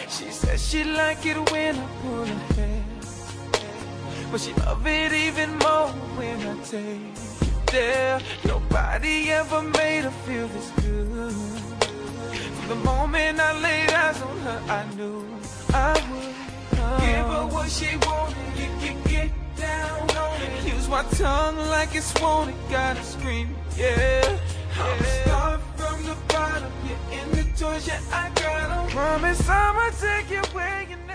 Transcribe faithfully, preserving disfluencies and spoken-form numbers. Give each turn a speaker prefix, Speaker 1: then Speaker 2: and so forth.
Speaker 1: She says she like it when I pull her hair, but she love it even more when I take it there. Nobody ever made her feel this good. From the moment I laid eyes on her, I knew I would. Oh. Give her what she wanted, you can get down on it. Use my tongue like it's wanted, gotta scream, yeah. I'ma start from the bottom, you're in the toys, yeah, I got 'em. Promise I'ma take you where you